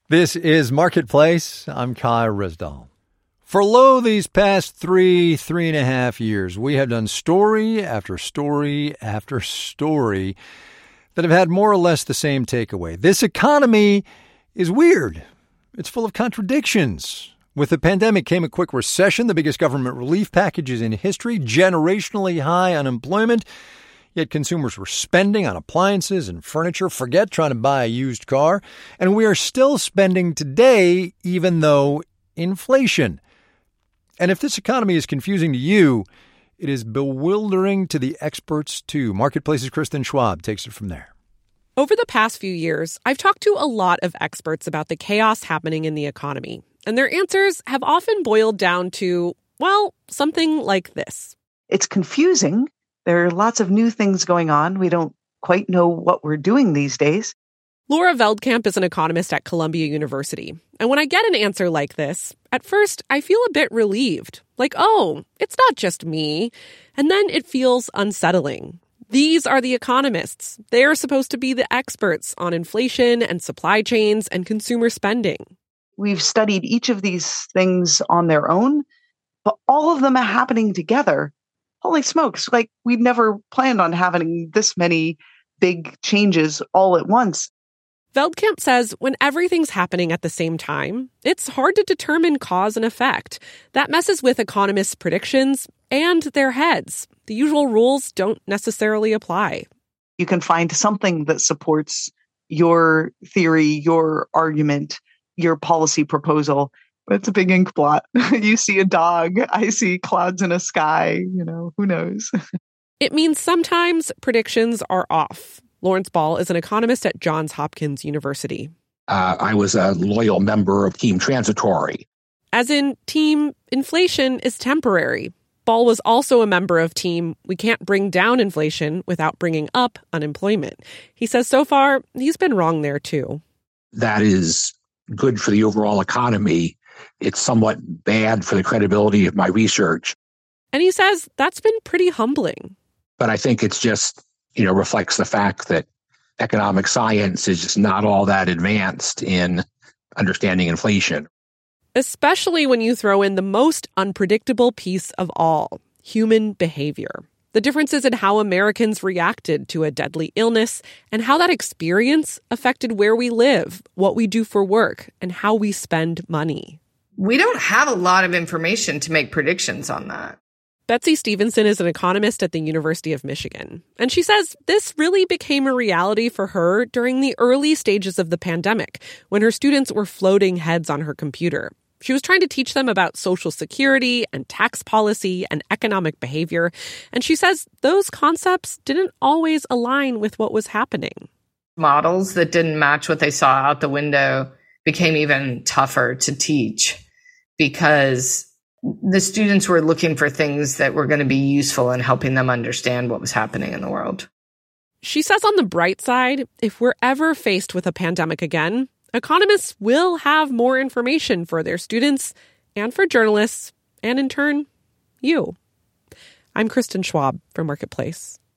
This is Marketplace. I'm Kai Ryssdal. For these past three and a half years, we have done story after story after story that have had more or less the same takeaway. This economy is weird. It's full of contradictions. With the pandemic came a quick recession, the biggest government relief packages in history, generationally high unemployment. Yet consumers were spending on appliances and furniture, forget trying to buy a used car. And we are still spending today, even though inflation. And if this economy is confusing to you, it is bewildering to the experts too. Marketplace's Kristen Schwab takes it from there. Over the past few years, I've talked to a lot of experts about the chaos happening in the economy. And their answers have often boiled down to, well, something like this. It's confusing. There are lots of new things going on. We don't quite know what we're doing these days. Laura Veldkamp is an economist at Columbia University. And when I get an answer like this, at first I feel a bit relieved. Like, oh, it's not just me. And then it feels unsettling. These are the economists. They're supposed to be the experts on inflation and supply chains and consumer spending. We've studied each of these things on their own, but all of them are happening together. Holy smokes, like we'd never planned on having this many big changes all at once. Veldkamp says when everything's happening at the same time, it's hard to determine cause and effect. That messes with economists' predictions and their heads. The usual rules don't necessarily apply. You can find something that supports your theory, your argument, your policy proposal. It's a big ink blot. You see a dog, I see clouds in a sky, who knows? It means sometimes predictions are off. Lawrence Ball is an economist at Johns Hopkins University. I was a loyal member of Team Transitory. As in, Team Inflation is temporary. Ball was also a member of Team We Can't Bring Down Inflation without bringing up unemployment. He says so far, he's been wrong there too. That is good for the overall economy. It's somewhat bad for the credibility of my research. And he says that's been pretty humbling. But I think it's just, reflects the fact that economic science is just not all that advanced in understanding inflation. Especially when you throw in the most unpredictable piece of all, human behavior. The differences in how Americans reacted to a deadly illness and how that experience affected where we live, what we do for work, and how we spend money. We don't have a lot of information to make predictions on that. Betsy Stevenson is an economist at the University of Michigan. And she says this really became a reality for her during the early stages of the pandemic, when her students were floating heads on her computer. She was trying to teach them about Social Security and tax policy and economic behavior. And she says those concepts didn't always align with what was happening. Models that didn't match what they saw out the window became even tougher to teach because the students were looking for things that were going to be useful in helping them understand what was happening in the world. She says on the bright side, if we're ever faced with a pandemic again, economists will have more information for their students and for journalists, and in turn, you. I'm Kristen Schwab for Marketplace.